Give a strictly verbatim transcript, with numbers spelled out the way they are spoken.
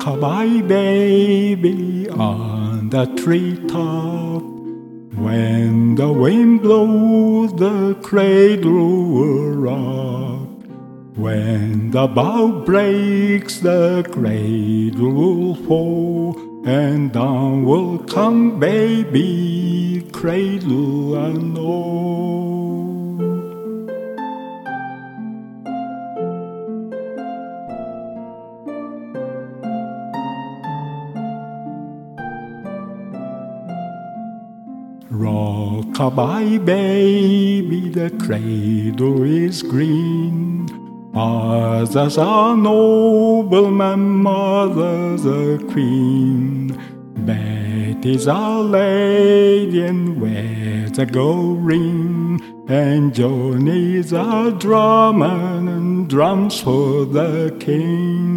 Rock-a-bye baby on the treetop. When the wind blows, the cradle will rock. When the bough breaks, the cradle will fall, and down will come baby, cradle and all. Rock-a-bye baby, the cradle is green. Fathers are noblemen, mothers a queen. Betty's a lady and wears a gold ring, and Johnny's a drummer and drums for the king.